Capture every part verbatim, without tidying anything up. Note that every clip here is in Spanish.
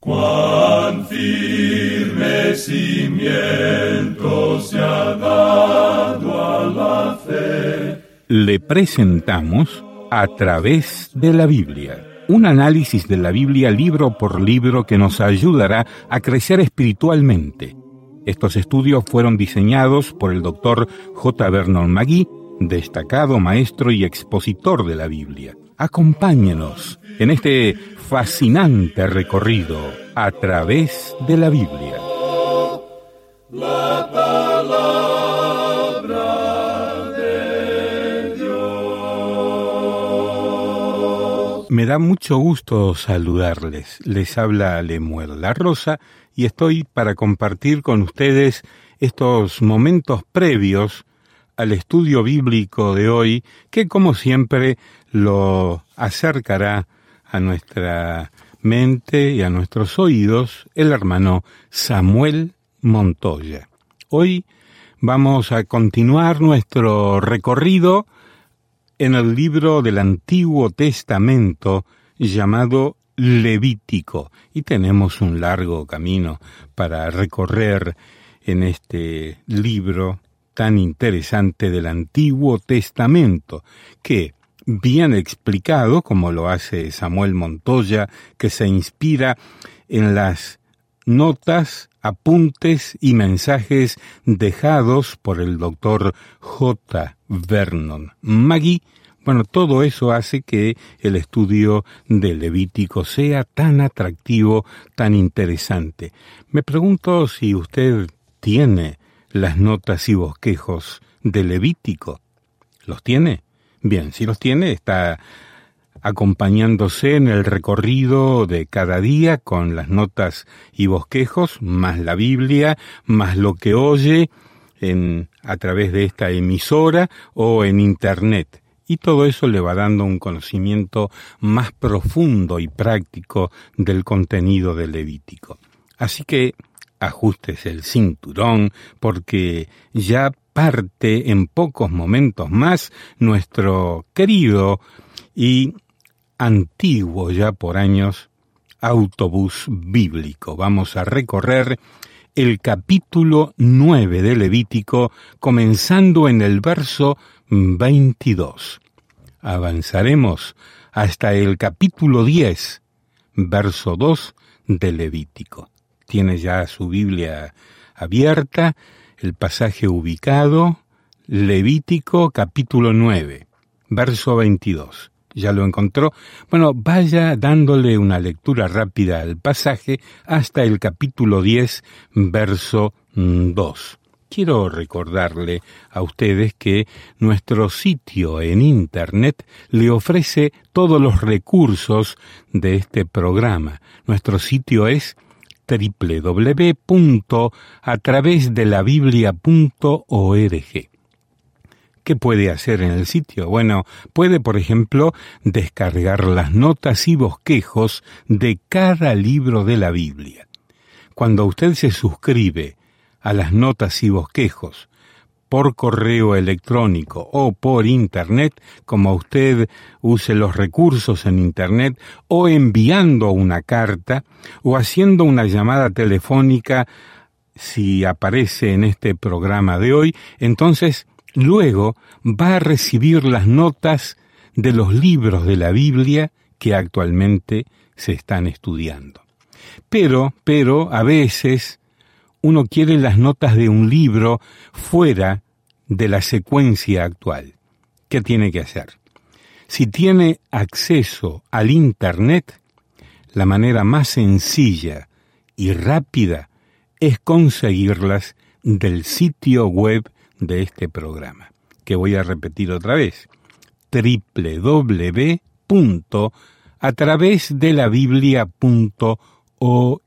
Cuán firme cimiento se ha dado a la fe. Le presentamos A través de la Biblia, un análisis de la Biblia libro por libro que nos ayudará a crecer espiritualmente. Estos estudios fueron diseñados por el doctor J. Vernon McGee, destacado maestro y expositor de la Biblia. Acompáñenos en este fascinante recorrido a través de la Biblia. La palabra de Dios. Me da mucho gusto saludarles. Les habla Lemuel La Rosa y estoy para compartir con ustedes estos momentos previos al estudio bíblico de hoy, que como siempre lo acercará a nuestra mente y a nuestros oídos el hermano Samuel Montoya. Hoy vamos a continuar nuestro recorrido en el libro del Antiguo Testamento llamado Levítico, y tenemos un largo camino para recorrer en este libro tan interesante del Antiguo Testamento, que, bien explicado, como lo hace Samuel Montoya, que se inspira en las notas, apuntes y mensajes dejados por el doctor J. Vernon McGee, bueno, todo eso hace que el estudio de Levítico sea tan atractivo, tan interesante. Me pregunto si usted tiene las notas y bosquejos de Levítico. ¿Los tiene? Bien, si los tiene, está acompañándose en el recorrido de cada día con las notas y bosquejos, más la Biblia, más lo que oye en, a través de esta emisora o en Internet. Y todo eso le va dando un conocimiento más profundo y práctico del contenido de Levítico. Así que ajústese el cinturón, porque ya parte en pocos momentos más nuestro querido y antiguo ya por años autobús bíblico. Vamos a recorrer el capítulo nueve de Levítico, comenzando en el verso veintidós. Avanzaremos hasta el capítulo diez, verso dos de Levítico. Tiene ya su Biblia abierta, el pasaje ubicado, Levítico capítulo nueve, verso veintidós. ¿Ya lo encontró? Bueno, vaya dándole una lectura rápida al pasaje hasta el capítulo diez, verso dos. Quiero recordarle a ustedes que nuestro sitio en Internet le ofrece todos los recursos de este programa. Nuestro sitio es doble u doble u doble u punto a través de la biblia punto org. ¿Qué puede hacer en el sitio? Bueno, puede, por ejemplo, descargar las notas y bosquejos de cada libro de la Biblia. Cuando usted se suscribe a las notas y bosquejos por correo electrónico o por Internet, como usted use los recursos en Internet, o enviando una carta, o haciendo una llamada telefónica, si aparece en este programa de hoy, entonces luego va a recibir las notas de los libros de la Biblia que actualmente se están estudiando. Pero, pero, a veces uno quiere las notas de un libro fuera de la secuencia actual. ¿Qué tiene que hacer? Si tiene acceso al Internet, la manera más sencilla y rápida es conseguirlas del sitio web de este programa, que voy a repetir otra vez, doble u doble u doble u punto a través de la biblia punto org.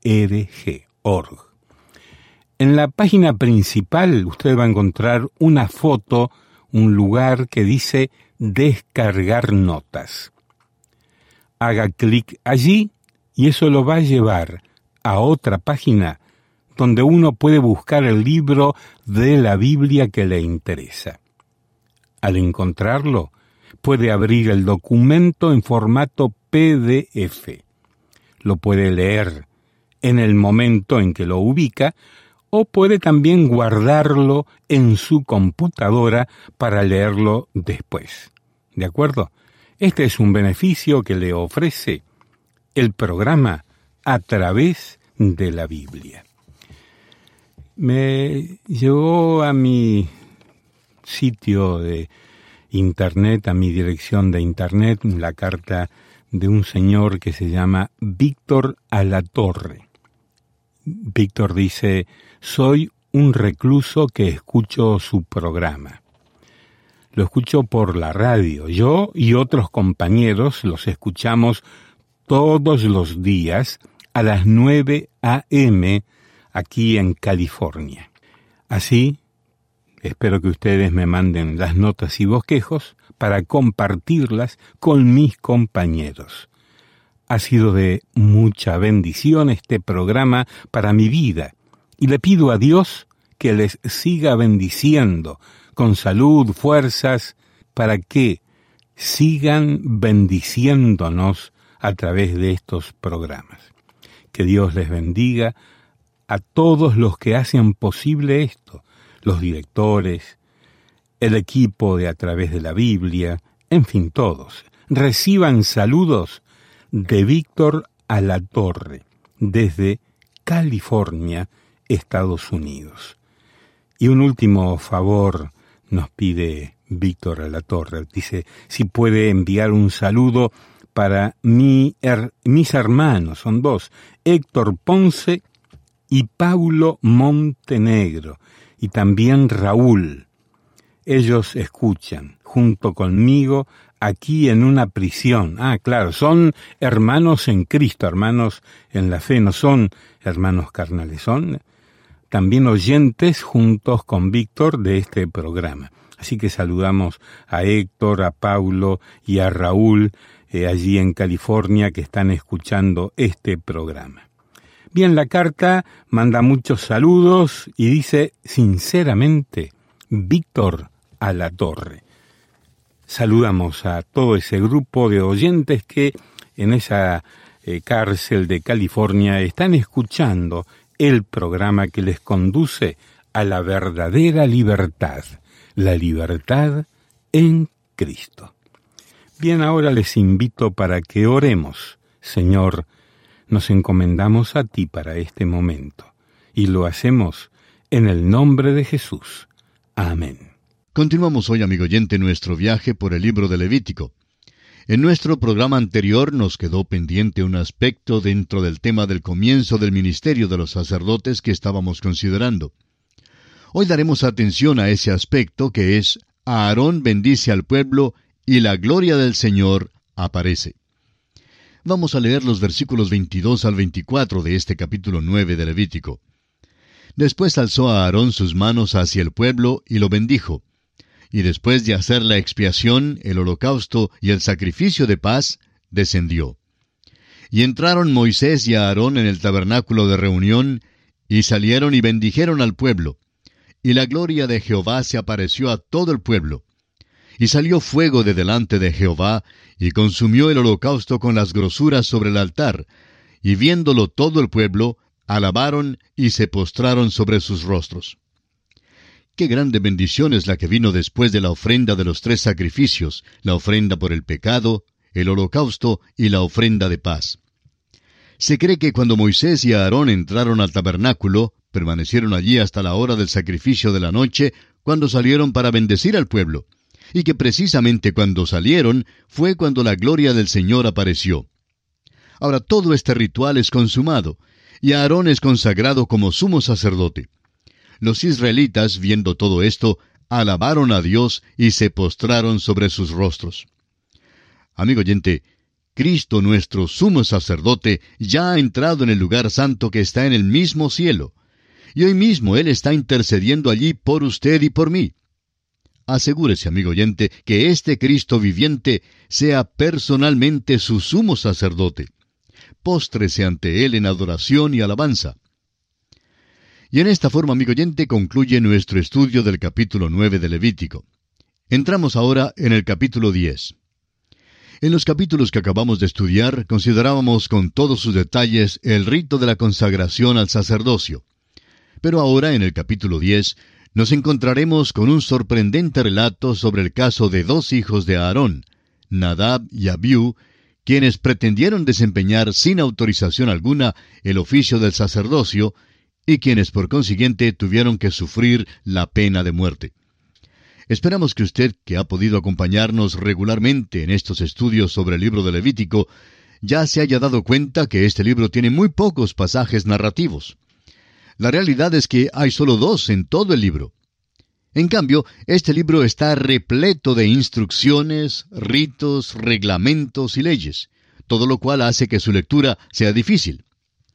En la página principal usted va a encontrar una foto, un lugar que dice descargar notas. Haga clic allí y eso lo va a llevar a otra página donde uno puede buscar el libro de la Biblia que le interesa. Al encontrarlo, puede abrir el documento en formato P D F. Lo puede leer en el momento en que lo ubica, o puede también guardarlo en su computadora para leerlo después. ¿De acuerdo? Este es un beneficio que le ofrece el programa a través de la Biblia. Me llevó a mi sitio de internet, a mi dirección de internet, la carta de un señor que se llama Víctor Alatorre. Víctor dice: soy un recluso que escucho su programa. Lo escucho por la radio. Yo y otros compañeros los escuchamos todos los días a las nueve a eme aquí en California. Así, espero que ustedes me manden las notas y bosquejos para compartirlas con mis compañeros. Ha sido de mucha bendición este programa para mi vida y le pido a Dios que les siga bendiciendo con salud, fuerzas, para que sigan bendiciéndonos a través de estos programas. Que Dios les bendiga a todos los que hacen posible esto, los directores, el equipo de A Través de la Biblia, en fin, todos. Reciban saludos de Víctor Alatorre, desde California, Estados Unidos. Y un último favor nos pide Víctor Alatorre. Dice si puede enviar un saludo para mi her- mis hermanos, son dos, Héctor Ponce y Paulo Montenegro, y también Raúl. Ellos escuchan junto conmigo aquí en una prisión. Ah, claro, son hermanos en Cristo, hermanos en la fe, no son hermanos carnales, son también oyentes juntos con Víctor de este programa. Así que saludamos a Héctor, a Paulo y a Raúl eh, allí en California que están escuchando este programa. Bien, la carta manda muchos saludos y dice sinceramente, Víctor Alatorre. Saludamos a todo ese grupo de oyentes que en esa eh, cárcel de California están escuchando el programa que les conduce a la verdadera libertad, la libertad en Cristo. Bien, ahora les invito para que oremos. Señor, nos encomendamos a ti para este momento, y lo hacemos en el nombre de Jesús. Amén. Continuamos hoy, amigo oyente, nuestro viaje por el libro de Levítico. En nuestro programa anterior nos quedó pendiente un aspecto dentro del tema del comienzo del ministerio de los sacerdotes que estábamos considerando. Hoy daremos atención a ese aspecto que es: Aarón bendice al pueblo y la gloria del Señor aparece. Vamos a leer los versículos veintidós al veinticuatro de este capítulo nueve de Levítico. Después alzó a Aarón sus manos hacia el pueblo y lo bendijo. Y después de hacer la expiación, el holocausto y el sacrificio de paz, descendió. Y entraron Moisés y Aarón en el tabernáculo de reunión, y salieron y bendijeron al pueblo. Y la gloria de Jehová se apareció a todo el pueblo. Y salió fuego de delante de Jehová, y consumió el holocausto con las grosuras sobre el altar. Y viéndolo todo el pueblo, alabaron y se postraron sobre sus rostros. Qué grande bendición es la que vino después de la ofrenda de los tres sacrificios, la ofrenda por el pecado, el holocausto y la ofrenda de paz. Se cree que cuando Moisés y Aarón entraron al tabernáculo, permanecieron allí hasta la hora del sacrificio de la noche, cuando salieron para bendecir al pueblo, y que precisamente cuando salieron fue cuando la gloria del Señor apareció. Ahora todo este ritual es consumado, y Aarón es consagrado como sumo sacerdote. Los israelitas, viendo todo esto, alabaron a Dios y se postraron sobre sus rostros. Amigo oyente, Cristo nuestro sumo sacerdote ya ha entrado en el lugar santo que está en el mismo cielo, y hoy mismo Él está intercediendo allí por usted y por mí. Asegúrese, amigo oyente, que este Cristo viviente sea personalmente su sumo sacerdote. Póstrese ante Él en adoración y alabanza. Y en esta forma, amigo oyente, concluye nuestro estudio del capítulo nueve de Levítico. Entramos ahora en el capítulo diez. En los capítulos que acabamos de estudiar, considerábamos con todos sus detalles el rito de la consagración al sacerdocio. Pero ahora, en el capítulo diez, nos encontraremos con un sorprendente relato sobre el caso de dos hijos de Aarón, Nadab y Abiú, quienes pretendieron desempeñar sin autorización alguna el oficio del sacerdocio y quienes por consiguiente tuvieron que sufrir la pena de muerte. Esperamos que usted, que ha podido acompañarnos regularmente en estos estudios sobre el libro de Levítico, ya se haya dado cuenta que este libro tiene muy pocos pasajes narrativos. La realidad es que hay solo dos en todo el libro. En cambio, este libro está repleto de instrucciones, ritos, reglamentos y leyes, todo lo cual hace que su lectura sea difícil.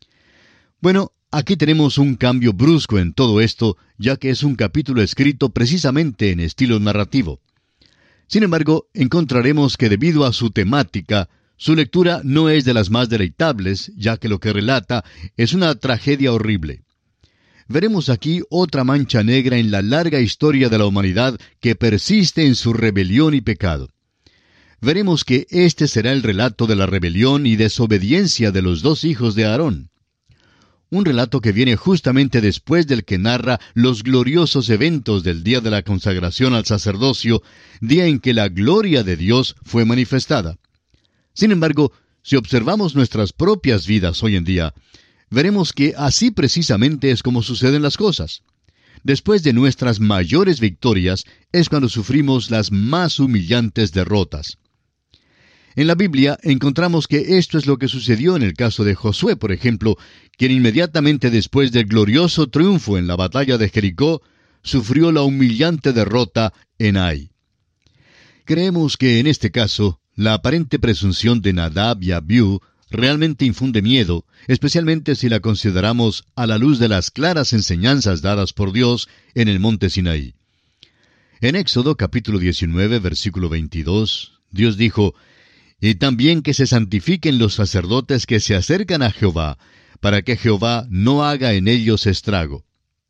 Bueno, aquí tenemos un cambio brusco en todo esto, ya que es un capítulo escrito precisamente en estilo narrativo. Sin embargo, encontraremos que debido a su temática, su lectura no es de las más deleitables, ya que lo que relata es una tragedia horrible. Veremos aquí otra mancha negra en la larga historia de la humanidad que persiste en su rebelión y pecado. Veremos que este será el relato de la rebelión y desobediencia de los dos hijos de Aarón. Un relato que viene justamente después del que narra los gloriosos eventos del día de la consagración al sacerdocio, día en que la gloria de Dios fue manifestada. Sin embargo, si observamos nuestras propias vidas hoy en día, veremos que así precisamente es como suceden las cosas. Después de nuestras mayores victorias es cuando sufrimos las más humillantes derrotas. En la Biblia encontramos que esto es lo que sucedió en el caso de Josué, por ejemplo, quien inmediatamente después del glorioso triunfo en la batalla de Jericó, sufrió la humillante derrota en Ai. Creemos que en este caso, la aparente presunción de Nadab y Abiú realmente infunde miedo, especialmente si la consideramos a la luz de las claras enseñanzas dadas por Dios en el monte Sinaí. En Éxodo capítulo diecinueve, versículo veintidós, Dios dijo: «Y también que se santifiquen los sacerdotes que se acercan a Jehová, para que Jehová no haga en ellos estrago».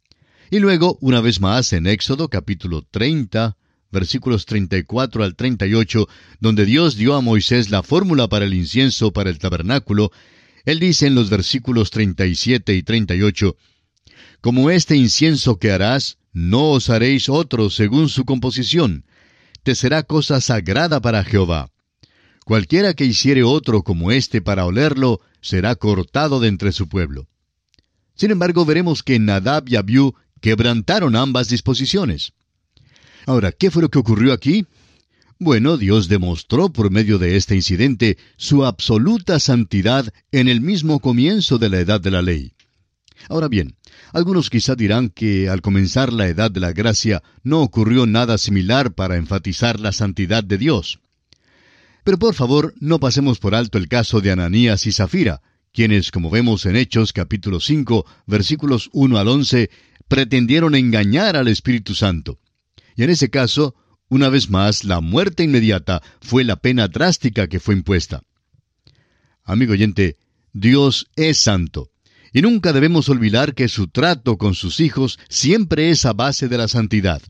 Y luego, una vez más, en Éxodo capítulo treinta, versículos treinta y cuatro al treinta y ocho, donde Dios dio a Moisés la fórmula para el incienso para el tabernáculo, Él dice en los versículos treinta y siete y treinta y ocho, «Como este incienso que harás, no os haréis otro según su composición. Te será cosa sagrada para Jehová. Cualquiera que hiciere otro como este para olerlo, será cortado de entre su pueblo». Sin embargo, veremos que Nadab y Abiú quebrantaron ambas disposiciones. Ahora, ¿qué fue lo que ocurrió aquí? Bueno, Dios demostró por medio de este incidente su absoluta santidad en el mismo comienzo de la edad de la ley. Ahora bien, algunos quizá dirán que al comenzar la edad de la gracia no ocurrió nada similar para enfatizar la santidad de Dios. Pero por favor, no pasemos por alto el caso de Ananías y Zafira, quienes, como vemos en Hechos capítulo cinco, versículos uno al once, pretendieron engañar al Espíritu Santo. Y en ese caso, una vez más, la muerte inmediata fue la pena drástica que fue impuesta. Amigo oyente, Dios es santo, y nunca debemos olvidar que su trato con sus hijos siempre es a base de la santidad.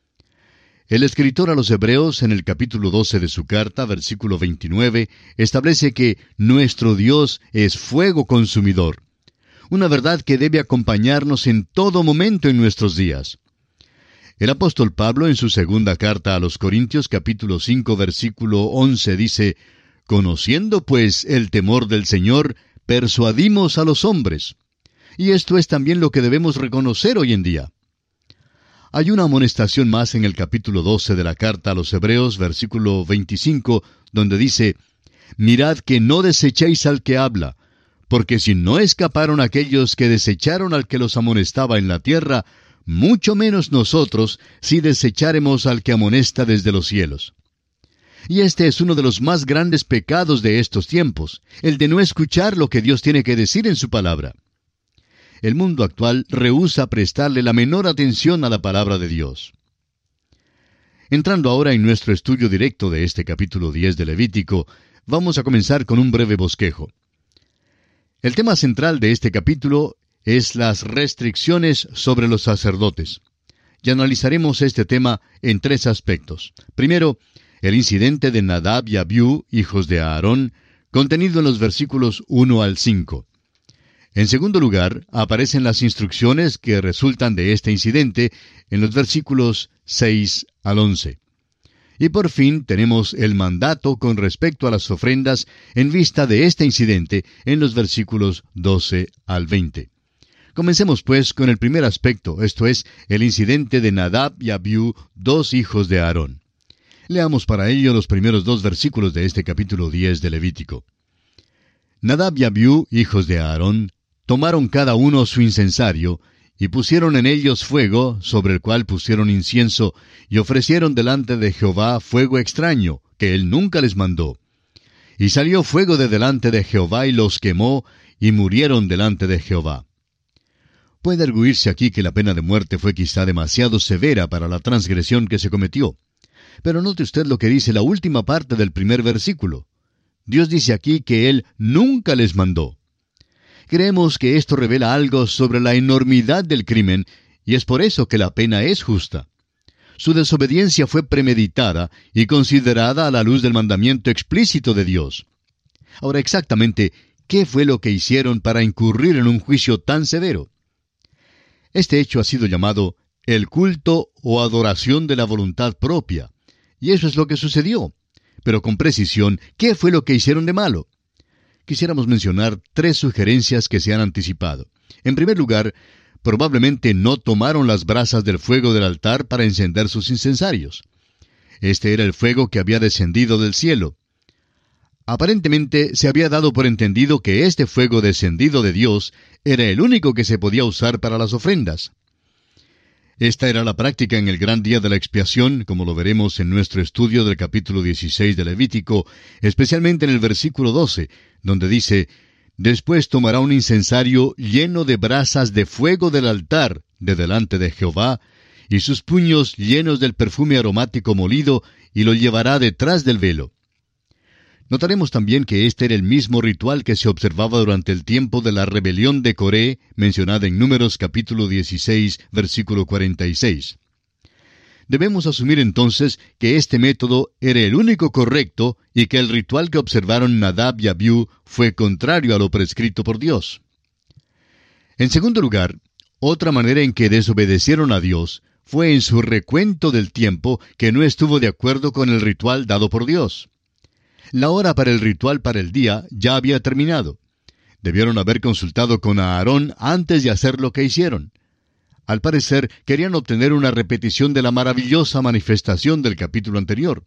El escritor a los Hebreos, en el capítulo doce de su carta, versículo veintinueve, establece que nuestro Dios es fuego consumidor, una verdad que debe acompañarnos en todo momento en nuestros días. El apóstol Pablo, en su segunda carta a los Corintios, capítulo cinco, versículo once, dice: «Conociendo, pues, el temor del Señor, persuadimos a los hombres». Y esto es también lo que debemos reconocer hoy en día. Hay una amonestación más en el capítulo doce de la carta a los Hebreos, versículo veinticinco, donde dice: «Mirad que no desechéis al que habla, porque si no escaparon aquellos que desecharon al que los amonestaba en la tierra, mucho menos nosotros si desecháremos al que amonesta desde los cielos». Y este es uno de los más grandes pecados de estos tiempos, el de no escuchar lo que Dios tiene que decir en su palabra. El mundo actual rehúsa prestarle la menor atención a la palabra de Dios. Entrando ahora en nuestro estudio directo de este capítulo diez de Levítico, vamos a comenzar con un breve bosquejo. El tema central de este capítulo es las restricciones sobre los sacerdotes. Y analizaremos este tema en tres aspectos. Primero, el incidente de Nadab y Abiú, hijos de Aarón, contenido en los versículos uno al cinco. En segundo lugar, aparecen las instrucciones que resultan de este incidente en los versículos seis al once. Y por fin tenemos el mandato con respecto a las ofrendas en vista de este incidente en los versículos doce al veinte. Comencemos pues con el primer aspecto, esto es, el incidente de Nadab y Abiú, dos hijos de Aarón. Leamos para ello los primeros dos versículos de este capítulo diez de Levítico. Nadab y Abiú, hijos de Aarón, tomaron cada uno su incensario, y pusieron en ellos fuego, sobre el cual pusieron incienso, y ofrecieron delante de Jehová fuego extraño, que él nunca les mandó. Y salió fuego de delante de Jehová, y los quemó, y murieron delante de Jehová. Puede arguirse aquí que la pena de muerte fue quizá demasiado severa para la transgresión que se cometió. Pero note usted lo que dice la última parte del primer versículo. Dios dice aquí que Él nunca les mandó. Creemos que esto revela algo sobre la enormidad del crimen, y es por eso que la pena es justa. Su desobediencia fue premeditada y considerada a la luz del mandamiento explícito de Dios. Ahora, exactamente, ¿qué fue lo que hicieron para incurrir en un juicio tan severo? Este hecho ha sido llamado el culto o adoración de la voluntad propia, y eso es lo que sucedió. Pero con precisión, ¿qué fue lo que hicieron de malo? Quisiéramos mencionar tres sugerencias que se han anticipado. En primer lugar, probablemente no tomaron las brasas del fuego del altar para encender sus incensarios. Este era el fuego que había descendido del cielo. Aparentemente se había dado por entendido que este fuego descendido de Dios era el único que se podía usar para las ofrendas. Esta era la práctica en el gran día de la expiación, como lo veremos en nuestro estudio del capítulo dieciséis de Levítico, especialmente en el versículo doce, donde dice: «Después tomará un incensario lleno de brasas de fuego del altar de delante de Jehová, y sus puños llenos del perfume aromático molido, y lo llevará detrás del velo». Notaremos también que este era el mismo ritual que se observaba durante el tiempo de la rebelión de Coré, mencionada en Números capítulo dieciséis, versículo cuarenta y seis. Debemos asumir entonces que este método era el único correcto y que el ritual que observaron Nadab y Abiú fue contrario a lo prescrito por Dios. En segundo lugar, otra manera en que desobedecieron a Dios fue en su recuento del tiempo que no estuvo de acuerdo con el ritual dado por Dios. La hora para el ritual para el día ya había terminado. Debieron haber consultado con Aarón antes de hacer lo que hicieron. Al parecer, querían obtener una repetición de la maravillosa manifestación del capítulo anterior.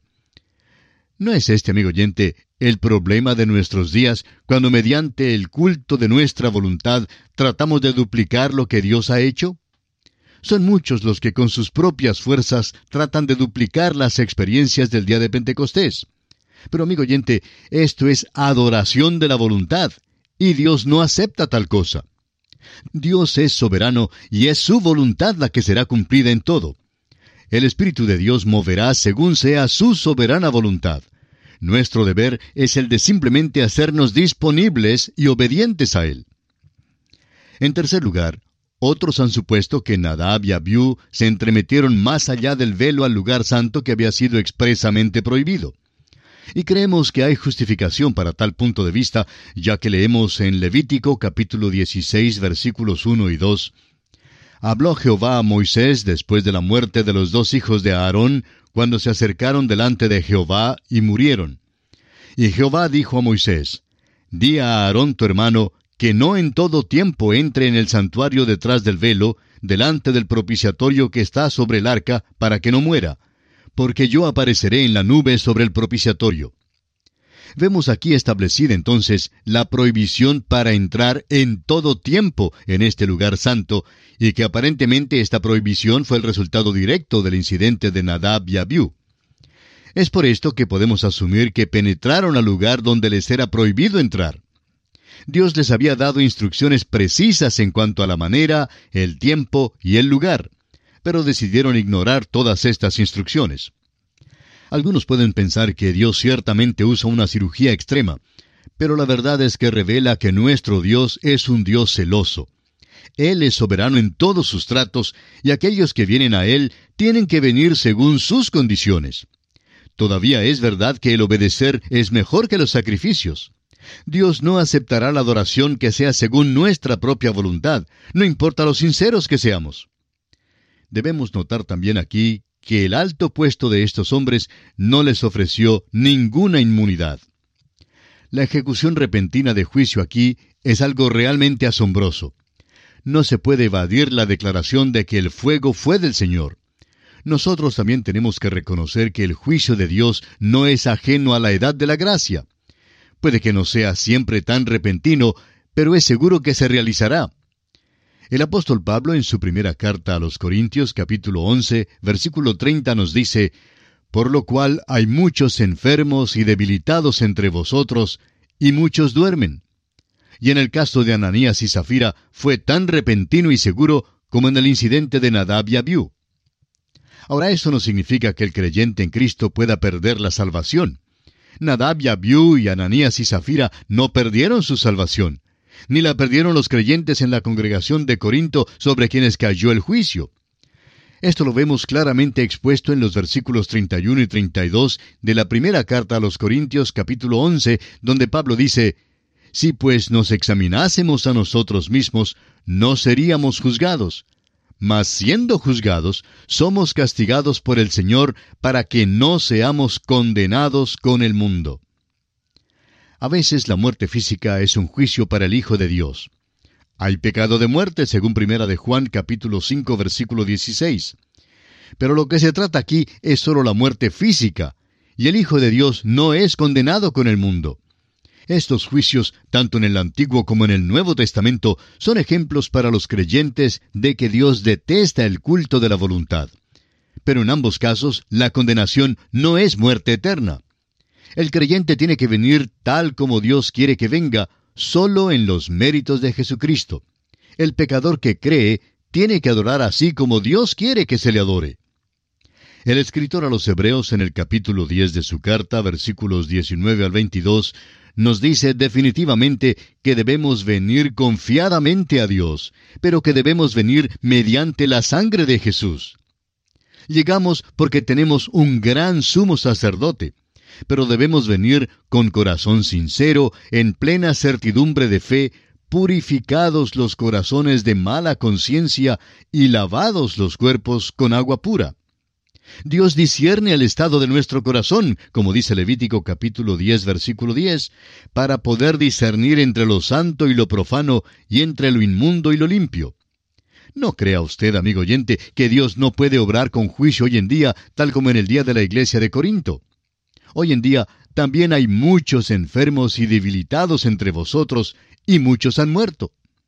¿No es este, amigo oyente, el problema de nuestros días, cuando mediante el culto de nuestra voluntad tratamos de duplicar lo que Dios ha hecho? Son muchos los que con sus propias fuerzas tratan de duplicar las experiencias del día de Pentecostés. Pero, amigo oyente, esto es adoración de la voluntad, y Dios no acepta tal cosa. Dios es soberano, y es su voluntad la que será cumplida en todo. El Espíritu de Dios moverá según sea su soberana voluntad. Nuestro deber es el de simplemente hacernos disponibles y obedientes a Él. En tercer lugar, otros han supuesto que Nadab y Abiú se entremetieron más allá del velo al lugar santo que había sido expresamente prohibido. Y creemos que hay justificación para tal punto de vista, ya que leemos en Levítico capítulo dieciséis versículos uno y dos. Habló Jehová a Moisés después de la muerte de los dos hijos de Aarón, cuando se acercaron delante de Jehová y murieron. Y Jehová dijo a Moisés: Di a Aarón tu hermano, que no en todo tiempo entre en el santuario detrás del velo, delante del propiciatorio que está sobre el arca, para que no muera, porque yo apareceré en la nube sobre el propiciatorio. Vemos aquí establecida entonces la prohibición para entrar en todo tiempo en este lugar santo, y que aparentemente esta prohibición fue el resultado directo del incidente de Nadab y Abiú. Es por esto que podemos asumir que penetraron al lugar donde les era prohibido entrar. Dios les había dado instrucciones precisas en cuanto a la manera, el tiempo y el lugar, pero decidieron ignorar todas estas instrucciones. Algunos pueden pensar que Dios ciertamente usa una cirugía extrema, pero la verdad es que revela que nuestro Dios es un Dios celoso. Él es soberano en todos sus tratos, y aquellos que vienen a Él tienen que venir según sus condiciones. Todavía es verdad que el obedecer es mejor que los sacrificios. Dios no aceptará la adoración que sea según nuestra propia voluntad, no importa lo sinceros que seamos. Debemos notar también aquí que el alto puesto de estos hombres no les ofreció ninguna inmunidad. La ejecución repentina de juicio aquí es algo realmente asombroso. No se puede evadir la declaración de que el fuego fue del Señor. Nosotros también tenemos que reconocer que el juicio de Dios no es ajeno a la edad de la gracia. Puede que no sea siempre tan repentino, pero es seguro que se realizará. El apóstol Pablo en su primera carta a los Corintios, capítulo once, versículo treinta, nos dice: «Por lo cual hay muchos enfermos y debilitados entre vosotros, y muchos duermen». Y en el caso de Ananías y Zafira fue tan repentino y seguro como en el incidente de Nadab y Abiú. Ahora, eso no significa que el creyente en Cristo pueda perder la salvación. Nadab y Abiú y Ananías y Zafira no perdieron su salvación, ni la perdieron los creyentes en la congregación de Corinto sobre quienes cayó el juicio. Esto lo vemos claramente expuesto en los versículos treinta y uno y treinta y dos de la primera carta a los Corintios, capítulo once, donde Pablo dice: «Si pues nos examinásemos a nosotros mismos, no seríamos juzgados. Mas siendo juzgados, somos castigados por el Señor para que no seamos condenados con el mundo». A veces la muerte física es un juicio para el Hijo de Dios. Hay pecado de muerte, según Primera de Juan, capítulo cinco, versículo dieciséis. Pero lo que se trata aquí es solo la muerte física, y el Hijo de Dios no es condenado con el mundo. Estos juicios, tanto en el Antiguo como en el Nuevo Testamento, son ejemplos para los creyentes de que Dios detesta el culto de la voluntad. Pero en ambos casos, la condenación no es muerte eterna. El creyente tiene que venir tal como Dios quiere que venga, solo en los méritos de Jesucristo. El pecador que cree tiene que adorar así como Dios quiere que se le adore. El escritor a los Hebreos en el capítulo diez de su carta, versículos diecinueve al veintidós, nos dice definitivamente que debemos venir confiadamente a Dios, pero que debemos venir mediante la sangre de Jesús. Llegamos porque tenemos un gran sumo sacerdote, pero debemos venir con corazón sincero, en plena certidumbre de fe, purificados los corazones de mala conciencia y lavados los cuerpos con agua pura. Dios discierne el estado de nuestro corazón, como dice Levítico capítulo diez, versículo diez, para poder discernir entre lo santo y lo profano, y entre lo inmundo y lo limpio. No crea usted, amigo oyente, que Dios no puede obrar con juicio hoy en día, tal como en el día de la iglesia de Corinto. Hoy en día también hay muchos enfermos y debilitados entre vosotros, y muchos han muerto.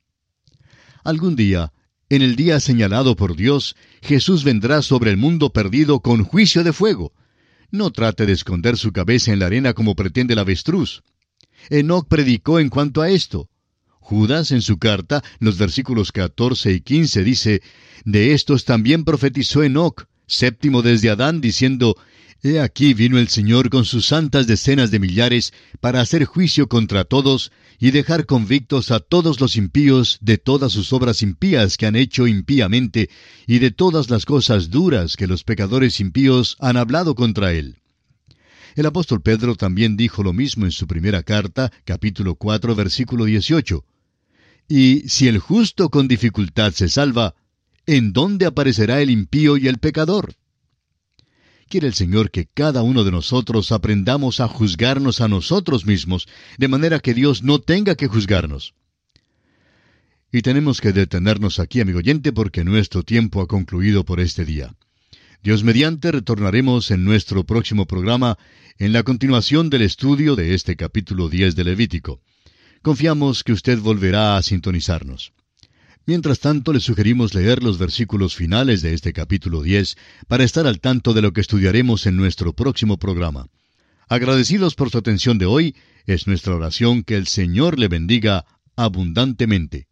Algún día, en el día señalado por Dios, Jesús vendrá sobre el mundo perdido con juicio de fuego. No trate de esconder su cabeza en la arena como pretende el avestruz. Enoc predicó en cuanto a esto. Judas, en su carta, los versículos catorce y quince, dice: «De estos también profetizó Enoc, séptimo desde Adán, diciendo: He aquí vino el Señor con sus santas decenas de millares para hacer juicio contra todos y dejar convictos a todos los impíos de todas sus obras impías que han hecho impíamente y de todas las cosas duras que los pecadores impíos han hablado contra él». El apóstol Pedro también dijo lo mismo en su primera carta, capítulo cuatro, versículo dieciocho. «Y si el justo con dificultad se salva, ¿en dónde aparecerá el impío y el pecador?». Quiere el Señor que cada uno de nosotros aprendamos a juzgarnos a nosotros mismos, de manera que Dios no tenga que juzgarnos. Y tenemos que detenernos aquí, amigo oyente, porque nuestro tiempo ha concluido por este día. Dios mediante, retornaremos en nuestro próximo programa en la continuación del estudio de este capítulo diez de Levítico. Confiamos que usted volverá a sintonizarnos. Mientras tanto, le sugerimos leer los versículos finales de este capítulo diez para estar al tanto de lo que estudiaremos en nuestro próximo programa. Agradecidos por su atención de hoy, es nuestra oración que el Señor le bendiga abundantemente.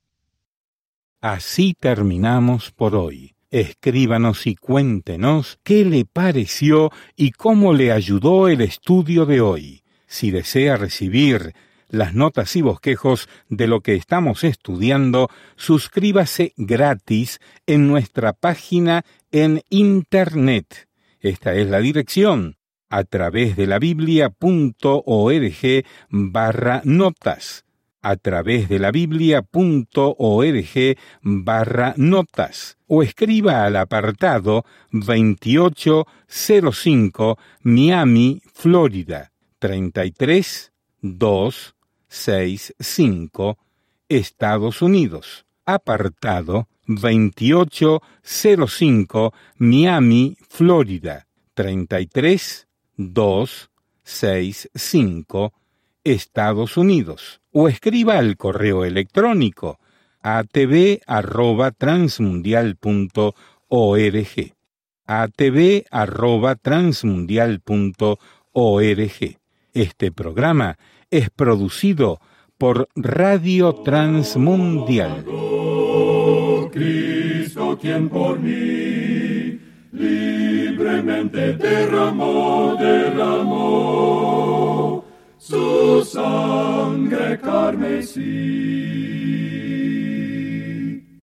Así terminamos por hoy. Escríbanos y cuéntenos qué le pareció y cómo le ayudó el estudio de hoy. Si desea recibir las notas y bosquejos de lo que estamos estudiando, suscríbase gratis en nuestra página en Internet. Esta es la dirección: a través de la biblia.org barra notas, a través de la biblia.org barra notas, o escriba al apartado veintiocho cero cinco Miami, Florida, treinta y tres doscientos sesenta y cinco, Estados Unidos. Apartado veintiocho cero cinco Miami, Florida, treinta y tres doscientos sesenta y cinco, Estados Unidos. O escriba al correo electrónico a t v arroba transmundial punto org, a t v arroba transmundial punto org. Este programa es producido por Radio Transmundial. Cristo, quien por mí libremente derramó, derramó su sangre carmesí.